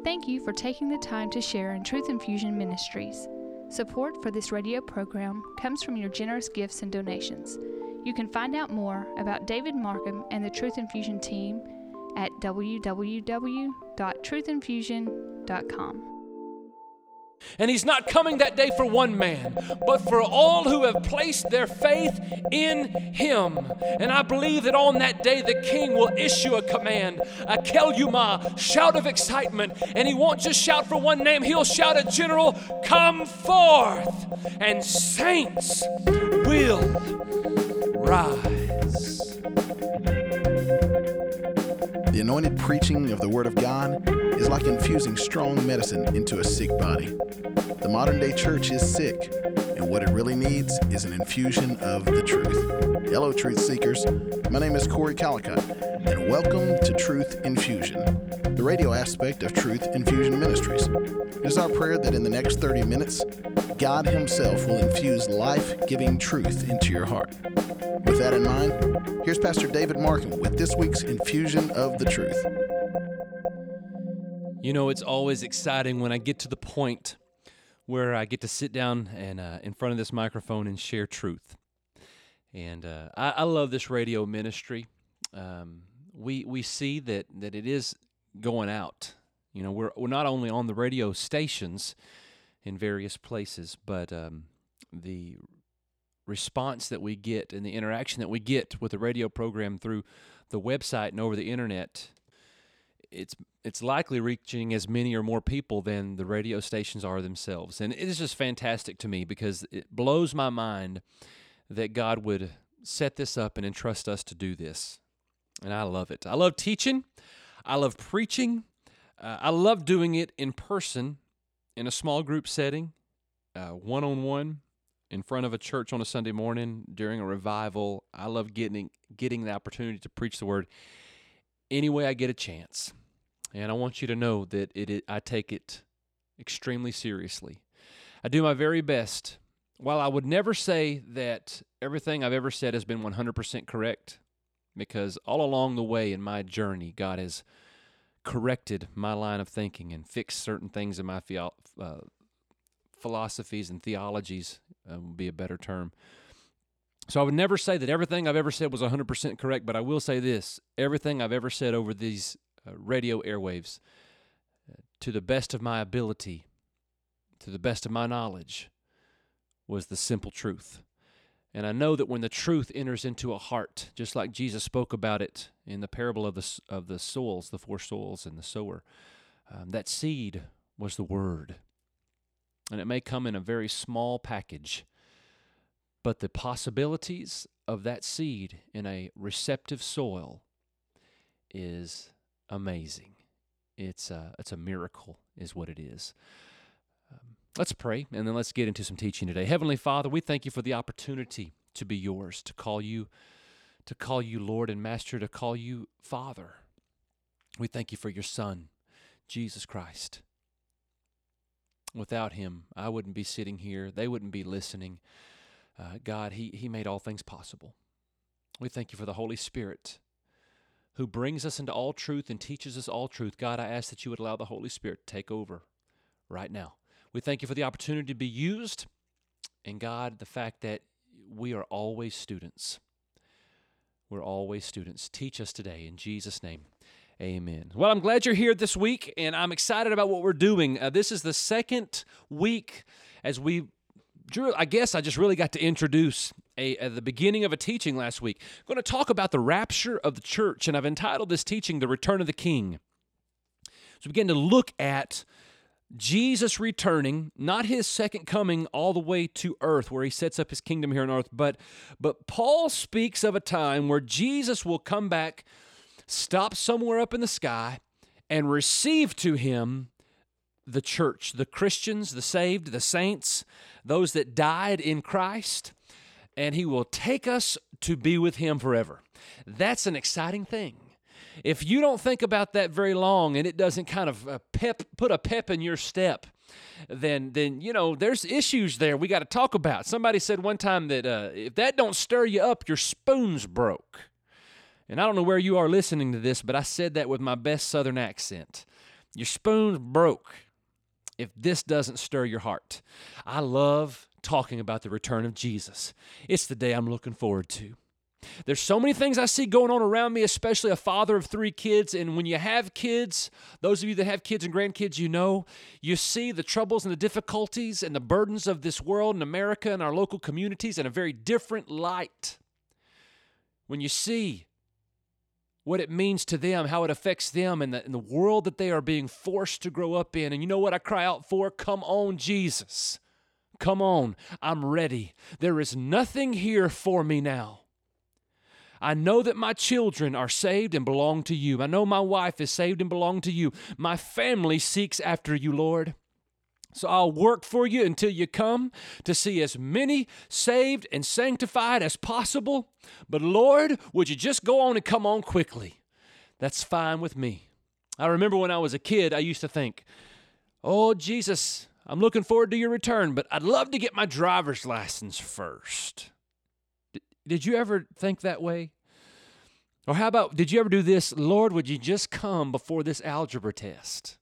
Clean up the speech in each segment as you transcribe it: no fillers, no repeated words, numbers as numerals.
Thank you for taking the time to share in Truth Infusion Ministries. Support for this radio program comes from your generous gifts and donations. You can find out more about David Markham and the Truth Infusion team at www.truthinfusion.com. And he's not coming that day for one man, but for all who have placed their faith in him. And I believe that on that day the king will issue a command, a keluma, shout of excitement. And he won't just shout for one name, he'll shout a general, come forth, and saints will rise. The anointed preaching of the Word of God is like infusing strong medicine into a sick body. The modern-day church is sick, and what it really needs is an infusion of the truth. Hello, Truth Seekers. My name is Corey Calicott, and welcome to Truth Infusion, the radio aspect of Truth Infusion Ministries. It is our prayer that in the next 30 minutes, God Himself will infuse life-giving truth into your heart. With that in mind, here's Pastor David Markham with this week's Infusion of the Truth. You know, it's always exciting when I get to the point where I get to sit down and in front of this microphone and share truth. And I love this radio ministry. We see that it is going out. You know, we're not only on the radio stations in various places, but the response that we get and the interaction that we get with the radio program through the website and over the internet, it's likely reaching as many or more people than the radio stations are themselves. And it is just fantastic to me because it blows my mind that God would set this up and entrust us to do this. And I love it. I love teaching. I love preaching. I love doing it in person in a small group setting, one-on-one, in front of a church on a Sunday morning during a revival. I love getting the opportunity to preach the word any way I get a chance. And I want you to know that I take it extremely seriously. I do my very best. While I would never say that everything I've ever said has been 100% correct, because all along the way in my journey, God has corrected my line of thinking and fixed certain things in my philosophies and theologies, would be a better term. So I would never say that everything I've ever said was 100% correct, but I will say this: everything I've ever said over these radio airwaves, to the best of my ability, to the best of my knowledge, was the simple truth. And I know that when the truth enters into a heart, just like Jesus spoke about it in the parable of the soils, the four soils and the sower, that seed was the word. And it may come in a very small package, but the possibilities of that seed in a receptive soil is amazing. It's a miracle is what it is. Let's pray, and then let's get into some teaching today. Heavenly Father, we thank you for the opportunity to be yours, to call you Lord and Master, to call you Father. We thank you for your Son, Jesus Christ. Without him, I wouldn't be sitting here. They wouldn't be listening. God, he made all things possible. We thank you for the Holy Spirit who brings us into all truth and teaches us all truth. God, I ask that you would allow the Holy Spirit to take over right now. We thank you for the opportunity to be used, and God, the fact that we are always students. We're always students. Teach us today in Jesus' name. Amen. Well, I'm glad you're here this week, and I'm excited about what we're doing. This is the second week as we drew. I guess I just really got to introduce at the beginning of a teaching last week. I'm going to talk about the rapture of the church, and I've entitled this teaching, The Return of the King. So we begin to look at Jesus returning, not his second coming all the way to earth where he sets up his kingdom here on earth, but Paul speaks of a time where Jesus will come back, stop somewhere up in the sky, and receive to him the church, the Christians, the saved, the saints, those that died in Christ, and he will take us to be with him forever. That's an exciting thing. If you don't think about that very long and it doesn't kind of put a pep in your step, then you know, there's issues there we got to talk about. Somebody said one time that if that don't stir you up, your spoon's broke. And I don't know where you are listening to this, but I said that with my best Southern accent. Your spoon's broke if this doesn't stir your heart. I love talking about the return of Jesus. It's the day I'm looking forward to. There's so many things I see going on around me, especially a father of 3 kids. And when you have kids, those of you that have kids and grandkids, you see the troubles and the difficulties and the burdens of this world and America and our local communities in a very different light. When you see what it means to them, how it affects them, and the world that they are being forced to grow up in. And you know what I cry out for? Come on, Jesus. Come on. I'm ready. There is nothing here for me now. I know that my children are saved and belong to you. I know my wife is saved and belong to you. My family seeks after you, Lord. So I'll work for you until you come to see as many saved and sanctified as possible. But Lord, would you just go on and come on quickly? That's fine with me. I remember when I was a kid, I used to think, oh, Jesus, I'm looking forward to your return, but I'd love to get my driver's license first. Did you ever think that way? Or how about, did you ever do this? Lord, would you just come before this algebra test?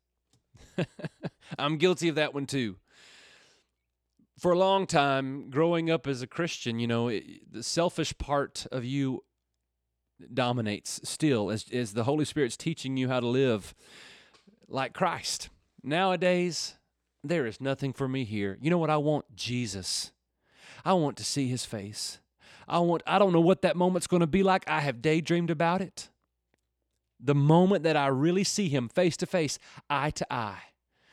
I'm guilty of that one too. For a long time, growing up as a Christian, the selfish part of you dominates still as the Holy Spirit's teaching you how to live like Christ. Nowadays, there is nothing for me here. You know what I want? Jesus. I want to see his face. I don't know what that moment's going to be like. I have daydreamed about it. The moment that I really see him face to face, eye to eye.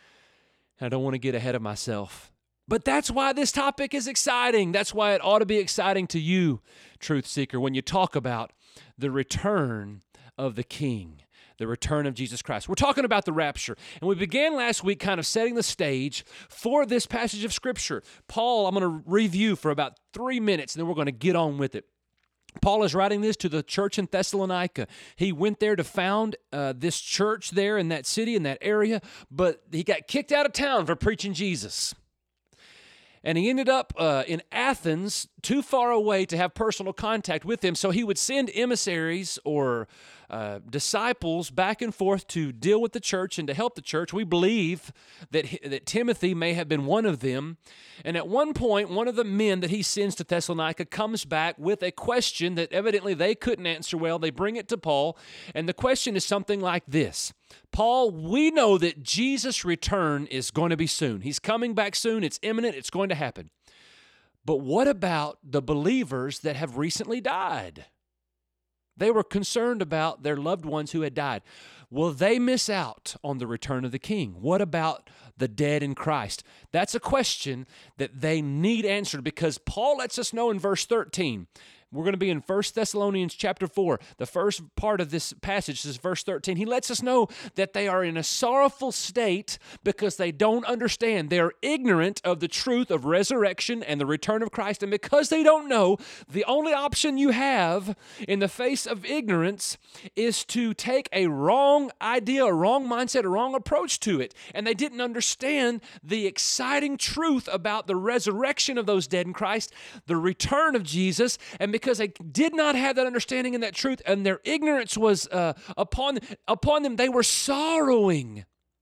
I don't want to get ahead of myself. But that's why this topic is exciting. That's why it ought to be exciting to you, truth seeker, when you talk about the return of the King, the return of Jesus Christ. We're talking about the rapture. And we began last week kind of setting the stage for this passage of Scripture. Paul, I'm going to review for about 3 minutes, and then we're going to get on with it. Paul is writing this to the church in Thessalonica. He went there to found this church there in that city, in that area, but he got kicked out of town for preaching Jesus. And he ended up in Athens, too far away to have personal contact with him, so he would send emissaries or disciples back and forth to deal with the church and to help the church. We believe that Timothy may have been one of them. And at one point, one of the men that he sends to Thessalonica comes back with a question that evidently they couldn't answer well. They bring it to Paul, and the question is something like this. Paul, we know that Jesus' return is going to be soon. He's coming back soon. It's imminent. It's going to happen. But what about the believers that have recently died? They were concerned about their loved ones who had died. Will they miss out on the return of the King? What about the dead in Christ? That's a question that they need answered because Paul lets us know in verse 13. We're going to be in 1 Thessalonians chapter 4. The first part of this passage is verse 13. He lets us know that they are in a sorrowful state because they don't understand. They're ignorant of the truth of resurrection and the return of Christ. And because they don't know, the only option you have in the face of ignorance is to take a wrong idea, a wrong mindset, a wrong approach to it. And they didn't understand the exciting truth about the resurrection of those dead in Christ, the return of Jesus, and because they did not have that understanding and that truth, and their ignorance was upon them, they were sorrowing.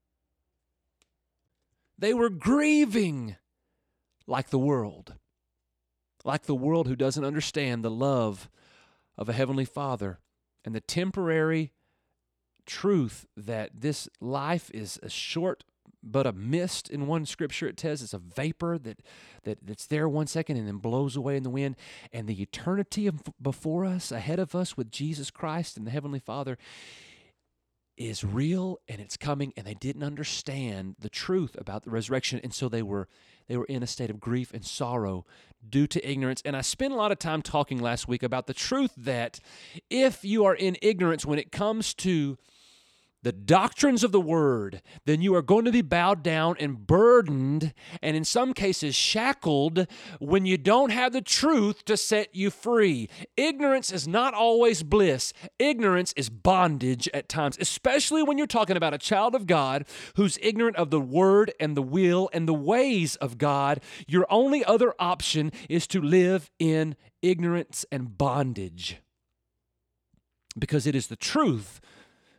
They were grieving like the world who doesn't understand the love of a heavenly Father and the temporary truth that this life is a short but a mist. In one scripture it says it's a vapor that's there 1 second and then blows away in the wind. And the eternity before us, ahead of us with Jesus Christ and the Heavenly Father is real and it's coming, and they didn't understand the truth about the resurrection, and so they were in a state of grief and sorrow due to ignorance. And I spent a lot of time talking last week about the truth that if you are in ignorance when it comes to the doctrines of the Word, then you are going to be bowed down and burdened, and in some cases shackled, when you don't have the truth to set you free. Ignorance is not always bliss. Ignorance is bondage at times, especially when you're talking about a child of God who's ignorant of the Word and the will and the ways of God. Your only other option is to live in ignorance and bondage, because it is the truth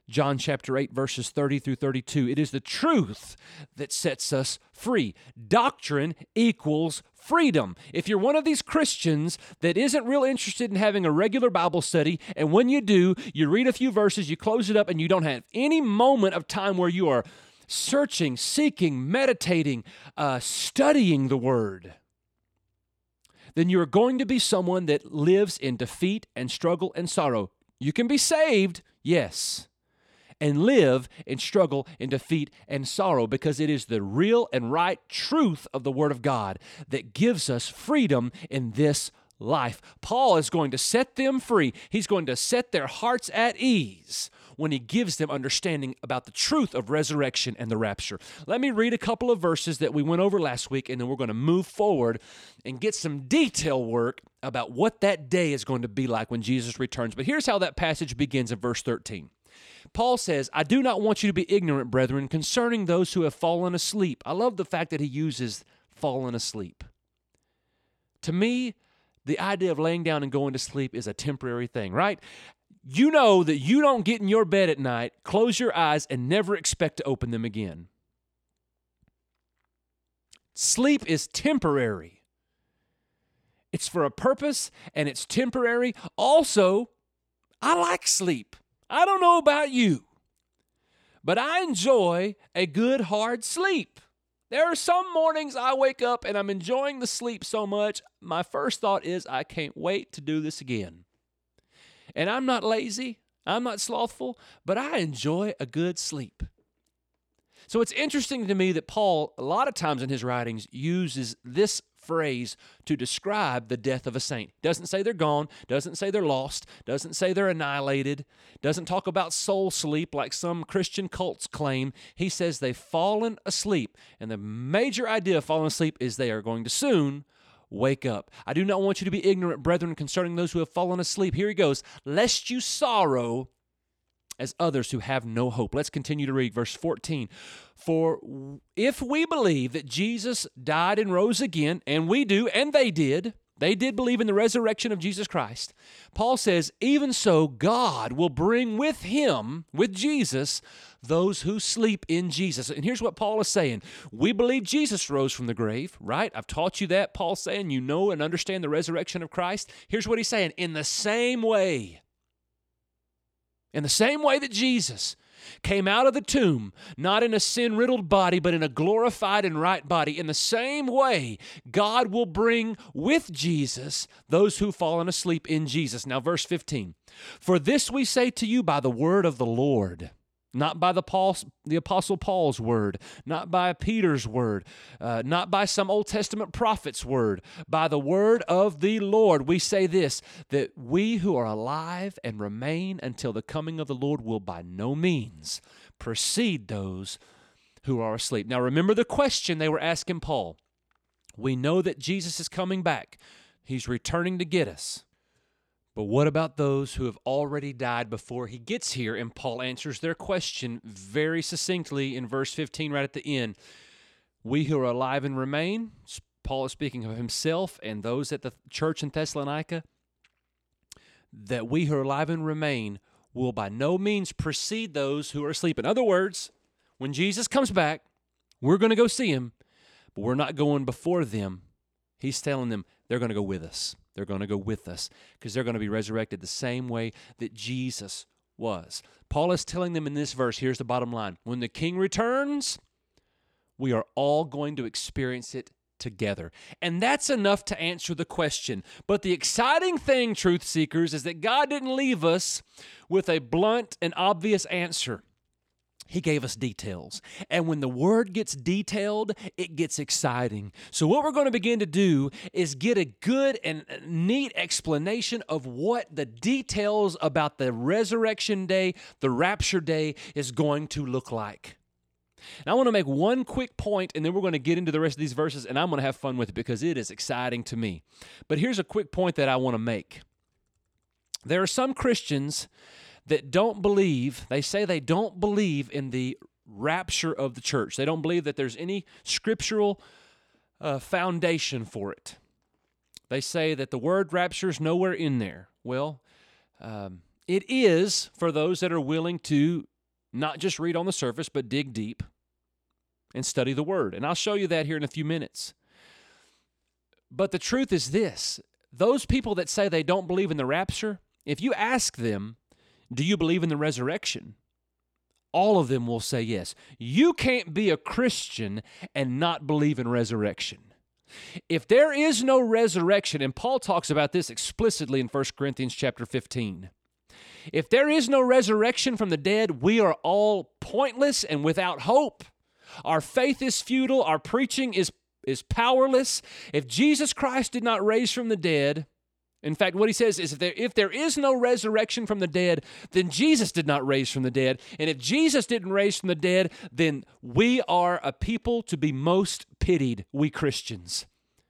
John chapter 8, verses 30 through 32. It is the truth that sets us free. Doctrine equals freedom. If you're one of these Christians that isn't real interested in having a regular Bible study, and when you do, you read a few verses, you close it up, and you don't have any moment of time where you are searching, seeking, meditating, studying the Word, then you're going to be someone that lives in defeat and struggle and sorrow. You can be saved, yes, and live and struggle in defeat and sorrow, because it is the real and right truth of the Word of God that gives us freedom in this life. Paul is going to set them free. He's going to set their hearts at ease when he gives them understanding about the truth of resurrection and the rapture. Let me read a couple of verses that we went over last week, and then we're going to move forward and get some detail work about what that day is going to be like when Jesus returns. But here's how that passage begins in verse 13. Paul says, I do not want you to be ignorant, brethren, concerning those who have fallen asleep. I love the fact that he uses fallen asleep. To me, the idea of laying down and going to sleep is a temporary thing, right? You know that you don't get in your bed at night, close your eyes, and never expect to open them again. Sleep is temporary. It's for a purpose, and it's temporary. Also, I like sleep. I don't know about you, but I enjoy a good, hard sleep. There are some mornings I wake up and I'm enjoying the sleep so much, my first thought is, I can't wait to do this again. And I'm not lazy, I'm not slothful, but I enjoy a good sleep. So it's interesting to me that Paul, a lot of times in his writings, uses this phrase to describe the death of a saint. Doesn't say they're gone, doesn't say they're lost, doesn't say they're annihilated, doesn't talk about soul sleep like some Christian cults claim. He says they've fallen asleep. And the major idea of falling asleep is they are going to soon wake up. I do not want you to be ignorant, brethren, concerning those who have fallen asleep. Here he goes. Lest you sorrow as others who have no hope. Let's continue to read verse 14. For if we believe that Jesus died and rose again, and we do, and they did believe in the resurrection of Jesus Christ, Paul says, even so God will bring with him, with Jesus, those who sleep in Jesus. And here's what Paul is saying. We believe Jesus rose from the grave, right? I've taught you that. Paul's saying you know and understand the resurrection of Christ. Here's what he's saying. In the same way that Jesus came out of the tomb, not in a sin-riddled body, but in a glorified and right body, in the same way, God will bring with Jesus those who've fallen asleep in Jesus. Now, verse 15. For this we say to you by the word of the Lord, not by the Apostle Paul's word, not by Peter's word, not by some Old Testament prophet's word, by the word of the Lord. We say this, that we who are alive and remain until the coming of the Lord will by no means precede those who are asleep. Now remember the question they were asking Paul. We know that Jesus is coming back. He's returning to get us. But what about those who have already died before he gets here? And Paul answers their question very succinctly in verse 15 right at the end. We who are alive and remain, Paul is speaking of himself and those at the church in Thessalonica, that we who are alive and remain will by no means precede those who are asleep. In other words, when Jesus comes back, we're going to go see him, but we're not going before them. He's telling them they're going to go with us. They're going to go with us because they're going to be resurrected the same way that Jesus was. Paul is telling them in this verse, here's the bottom line. When the King returns, we are all going to experience it together. And that's enough to answer the question. But the exciting thing, truth seekers, is that God didn't leave us with a blunt and obvious answer. He gave us details. And when the word gets detailed, it gets exciting. So what we're going to begin to do is get a good and neat explanation of what the details about the resurrection day, the rapture day, is going to look like. And I want to make one quick point, and then we're going to get into the rest of these verses, and I'm going to have fun with it because it is exciting to me. But here's a quick point that I want to make. There are some Christians that don't believe, they say they don't believe in the rapture of the church. They don't believe that there's any scriptural foundation for it. They say that the word rapture is nowhere in there. Well, it is for those that are willing to Not just read on the surface, but dig deep and study the Word. And I'll show you that here in a few minutes. But the truth is this. Those people that say they don't believe in the rapture, if you ask them, do you believe in the resurrection? All of them will say yes. You can't be a Christian and not believe in resurrection. If there is no resurrection, and Paul talks about this explicitly in 1 Corinthians chapter 15, if there is no resurrection from the dead, we are all pointless and without hope. Our faith is futile. Our preaching is powerless. If Jesus Christ did not raise from the dead, in fact, what he says is if there is no resurrection from the dead, then Jesus did not raise from the dead. And if Jesus didn't raise from the dead, then we are a people to be most pitied, we Christians.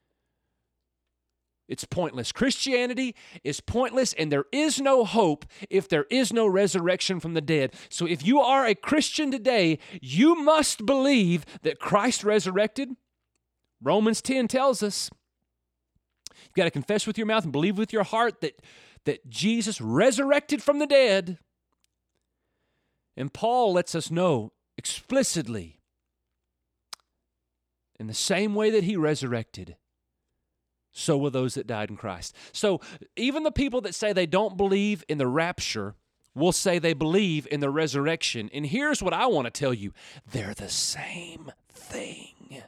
It's pointless. Christianity is pointless, and there is no hope if there is no resurrection from the dead. So if you are a Christian today, you must believe that Christ resurrected. Romans 10 tells us, you've got to confess with your mouth and believe with your heart that Jesus resurrected from the dead. And Paul lets us know explicitly, in the same way that he resurrected, so will those that died in Christ. So even the people that say they don't believe in the rapture will say they believe in the resurrection. And here's what I want to tell you. They're the same thing.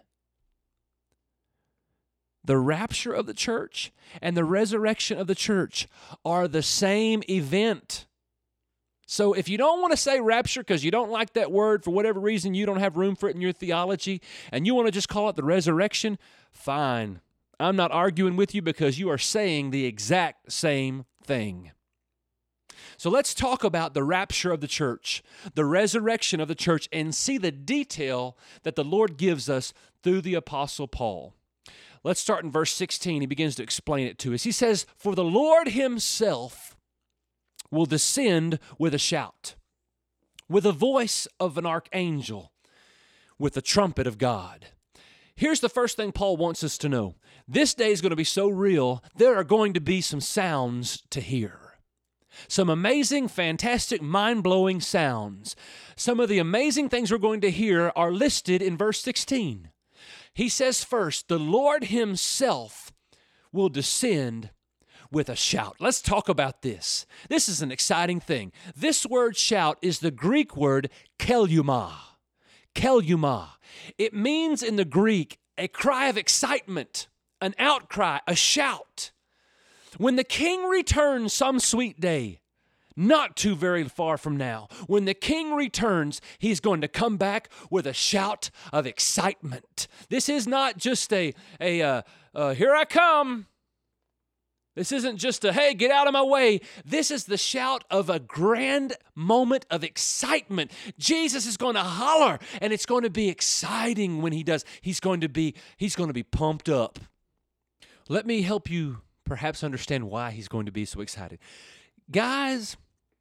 The rapture of the church and the resurrection of the church are the same event. So if you don't want to say rapture because you don't like that word, for whatever reason you don't have room for it in your theology, and you want to just call it the resurrection, fine. I'm not arguing with you because you are saying the exact same thing. So let's talk about the rapture of the church, the resurrection of the church, and see the detail that the Lord gives us through the Apostle Paul. Let's start in verse 16. He begins to explain it to us. He says, "For the Lord himself will descend with a shout, with the voice of an archangel, with the trumpet of God." Here's the first thing Paul wants us to know. This day is going to be so real, there are going to be some sounds to hear. Some amazing, fantastic, mind-blowing sounds. Some of the amazing things we're going to hear are listed in verse 16. He says first, the Lord himself will descend with a shout. Let's talk about this. This is an exciting thing. This word shout is the Greek word keluma. Keluma. It means in the Greek a cry of excitement, an outcry, a shout. When the king returns some sweet day, not too very far from now, when the king returns, he's going to come back with a shout of excitement. This is not just a here I come. This isn't just a, hey, get out of my way. This is the shout of a grand moment of excitement. Jesus is going to holler, and it's going to be exciting when he does. He's going to be pumped up. Let me help you perhaps understand why he's going to be so excited. Guys,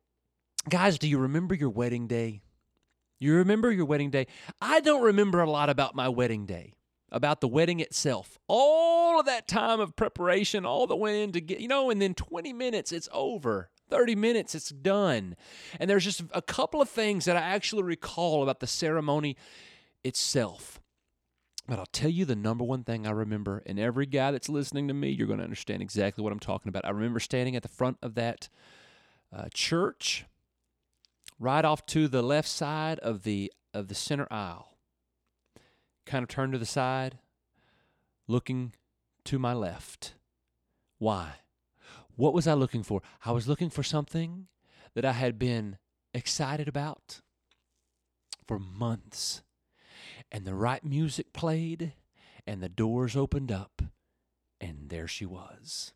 do you remember your wedding day? You remember your wedding day? I don't remember a lot about my wedding day, about the wedding itself. All of that time of preparation, all that went in to get, and then 20 minutes, it's over. 30 minutes, it's done. And there's just a couple of things that I actually recall about the ceremony itself. But I'll tell you the number one thing I remember, and every guy that's listening to me, you're going to understand exactly what I'm talking about. I remember standing at the front of that church, right off to the left side of the center aisle. Kind of turned to the side, looking to my left. Why? What was I looking for? I was looking for something that I had been excited about for months. And the right music played, and the doors opened up, and there she was.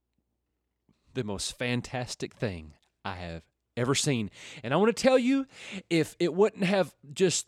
The most fantastic thing I have ever seen. And I want to tell you, if it wouldn't have just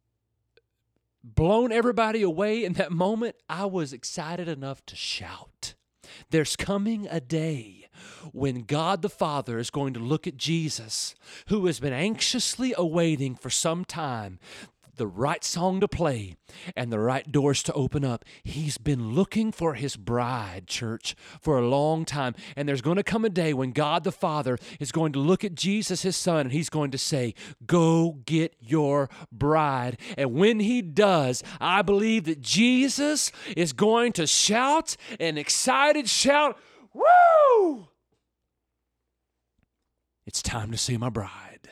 blown everybody away in that moment, I was excited enough to shout. There's coming a day when God the Father is going to look at Jesus, who has been anxiously awaiting for some time. the right song to play and the right doors to open up. He's been looking for his bride, church, for a long time. And there's going to come a day when God the Father is going to look at Jesus, his son, and he's going to say, go get your bride. And when he does, I believe that Jesus is going to shout an excited shout, woo! It's time to see my bride.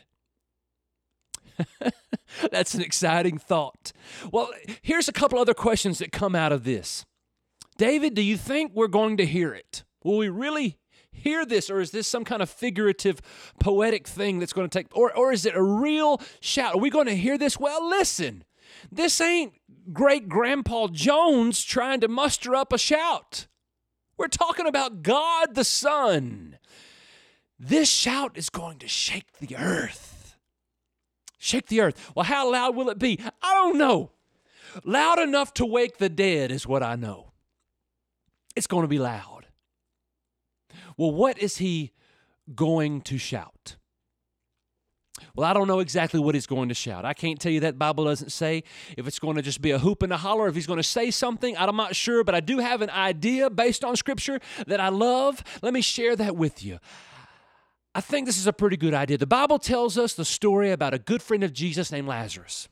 That's an exciting thought. Well, here's a couple other questions that come out of this. David, do you think we're going to hear it? Will we really hear this, or is this some kind of figurative, poetic thing that's going to take, or is it a real shout? Are we going to hear this? Well, listen, this ain't great Grandpa Jones trying to muster up a shout. We're talking about God the Son. This shout is going to shake the earth. Shake the earth. Well, how loud will it be? I don't know. Loud enough to wake the dead is what I know. It's going to be loud. Well, what is he going to shout? Well, I don't know exactly what he's going to shout. I can't tell you that. Bible doesn't say if it's going to just be a hoop and a holler, if he's going to say something. I'm not sure, but I do have an idea based on Scripture that I love. Let me share that with you. I think this is a pretty good idea. The Bible tells us the story about a good friend of Jesus named Lazarus.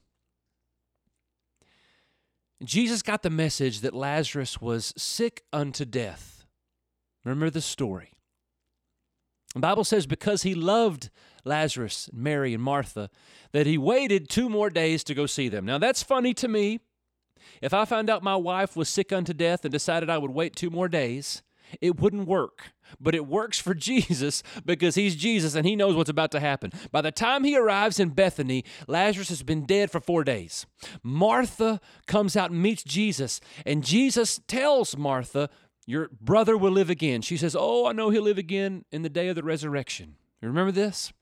Jesus got the message that Lazarus was sick unto death. Remember the story. The Bible says because he loved Lazarus, Mary, and Martha, that he waited 2 more days to go see them. Now, that's funny to me. If I found out my wife was sick unto death and decided I would wait 2 more days, it wouldn't work. But it works for Jesus because he's Jesus and he knows what's about to happen. By the time he arrives in Bethany, Lazarus has been dead for 4 days. Martha comes out and meets Jesus, and Jesus tells Martha, your brother will live again. She says, oh, I know he'll live again in the day of the resurrection. You remember this?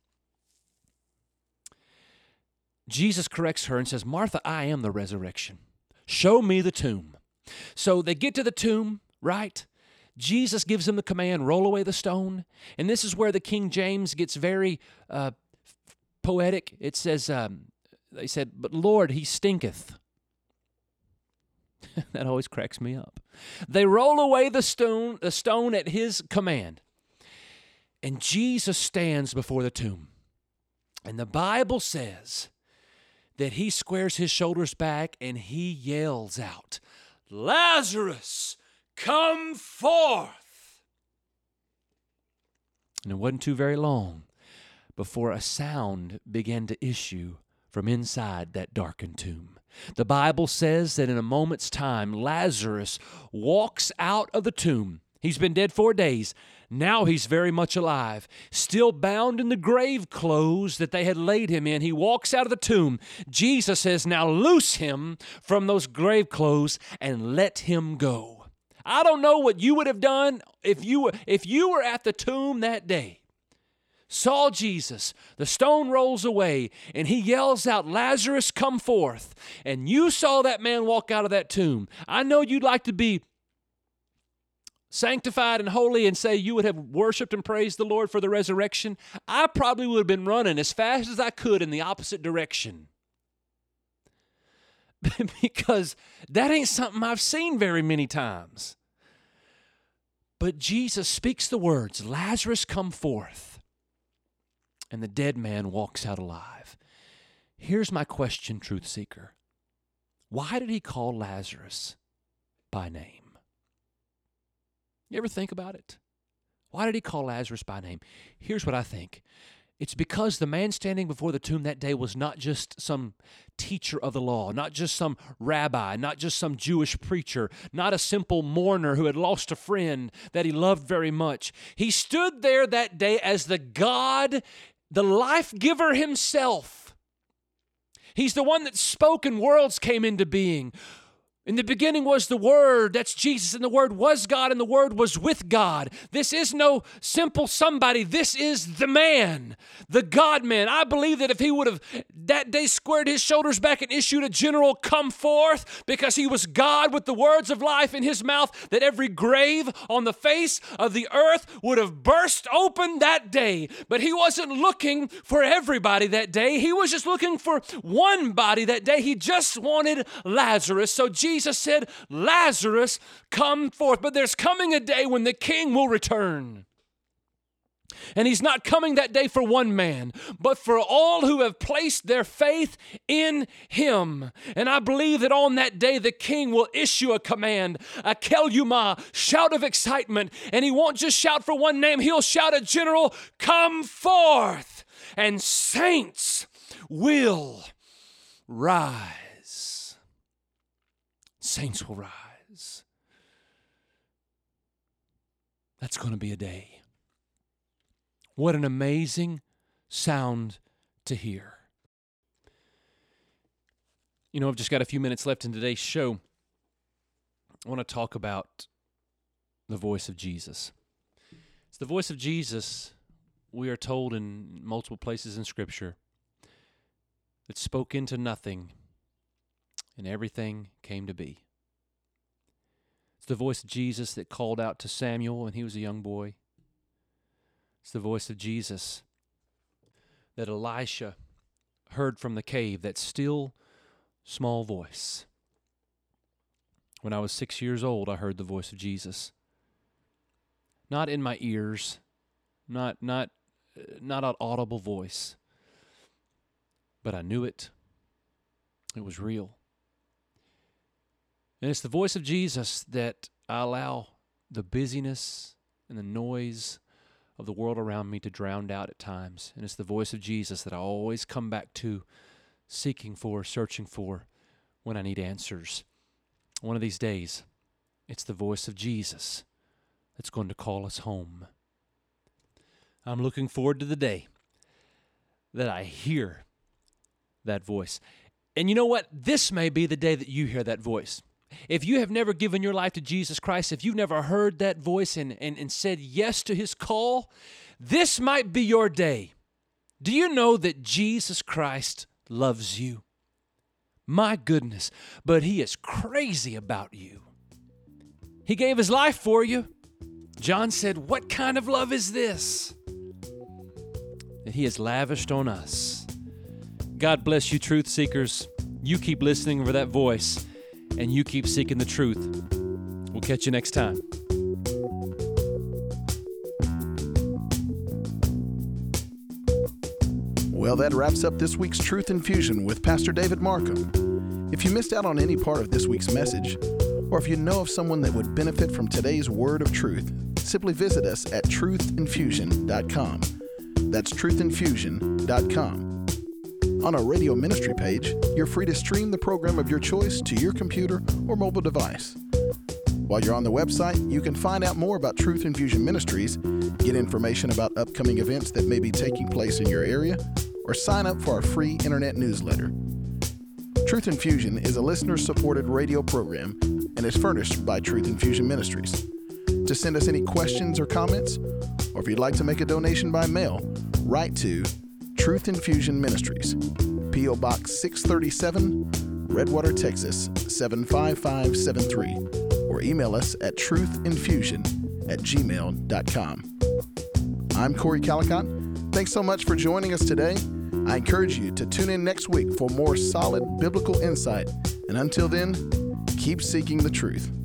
Jesus corrects her and says, Martha, I am the resurrection. Show me the tomb. So they get to the tomb, right? Jesus gives them the command, roll away the stone. And this is where the King James gets very poetic. It says, they said, but Lord, he stinketh. That always cracks me up. They roll away the stone at his command. And Jesus stands before the tomb. And the Bible says that he squares his shoulders back and he yells out, Lazarus, come forth. And it wasn't too very long before a sound began to issue from inside that darkened tomb. The Bible says that in a moment's time, Lazarus walks out of the tomb. He's been dead 4 days. Now he's very much alive, still bound in the grave clothes that they had laid him in. He walks out of the tomb. Jesus says, now loose him from those grave clothes and let him go. I don't know what you would have done if you were at the tomb that day. Saw Jesus, the stone rolls away, and he yells out, Lazarus, come forth. And you saw that man walk out of that tomb. I know you'd like to be sanctified and holy and say you would have worshiped and praised the Lord for the resurrection. I probably would have been running as fast as I could in the opposite direction. Because that ain't something I've seen very many times. But Jesus speaks the words, Lazarus, come forth. And the dead man walks out alive. Here's my question, truth seeker. Why did he call Lazarus by name? You ever think about it? Why did he call Lazarus by name? Here's what I think. It's because the man standing before the tomb that day was not just some teacher of the law, not just some rabbi, not just some Jewish preacher, not a simple mourner who had lost a friend that he loved very much. He stood there that day as the God, the life giver himself. He's the one that spoke and worlds came into being. In the beginning was the Word, that's Jesus, and the Word was God, and the Word was with God. This is no simple somebody. This is the man, the God-man. I believe that if he would have that day squared his shoulders back and issued a general come forth, because he was God with the words of life in his mouth, that every grave on the face of the earth would have burst open that day. But he wasn't looking for everybody that day. He was just looking for one body that day. He just wanted Lazarus. So Jesus said, Lazarus, come forth. But there's coming a day when the King will return. And he's not coming that day for one man, but for all who have placed their faith in him. And I believe that on that day, the King will issue a command, a keluma, shout of excitement. And he won't just shout for one name. He'll shout a general, come forth. And saints will rise. Saints will rise. That's going to be a day. What an amazing sound to hear. You know, I've just got a few minutes left in today's show. I want to talk about the voice of Jesus. It's the voice of Jesus, we are told in multiple places in Scripture, that spoke into nothing and everything came to be. It's the voice of Jesus that called out to Samuel when he was a young boy. It's the voice of Jesus that Elisha heard from the cave, that still small voice. When I was 6 years old, I heard the voice of Jesus. Not in my ears, not an audible voice, but I knew it. It was real. And it's the voice of Jesus that I allow the busyness and the noise of the world around me to drown out at times. And it's the voice of Jesus that I always come back to, seeking for, searching for, when I need answers. One of these days, it's the voice of Jesus that's going to call us home. I'm looking forward to the day that I hear that voice. And you know what? This may be the day that you hear that voice. If you have never given your life to Jesus Christ, if you've never heard that voice and said yes to his call, this might be your day. Do you know that Jesus Christ loves you? My goodness, but he is crazy about you. He gave his life for you. John said, what kind of love is this that he has lavished on us? God bless you, truth seekers. You keep listening for that voice, and you keep seeking the truth. We'll catch you next time. Well, that wraps up this week's Truth Infusion with Pastor David Markham. If you missed out on any part of this week's message, or if you know of someone that would benefit from today's word of truth, simply visit us at truthinfusion.com. That's truthinfusion.com. On our radio ministry page, you're free to stream the program of your choice to your computer or mobile device. While you're on the website, you can find out more about Truth Infusion Ministries, get information about upcoming events that may be taking place in your area, or sign up for our free internet newsletter. Truth Infusion is a listener-supported radio program and is furnished by Truth Infusion Ministries. To send us any questions or comments, or if you'd like to make a donation by mail, write to Truth Infusion Ministries, P.O. Box 637, Redwater, Texas 75573, or email us at truthinfusion@gmail.com. I'm Corey Calicott. Thanks so much for joining us today. I encourage you to tune in next week for more solid biblical insight. And until then, keep seeking the truth.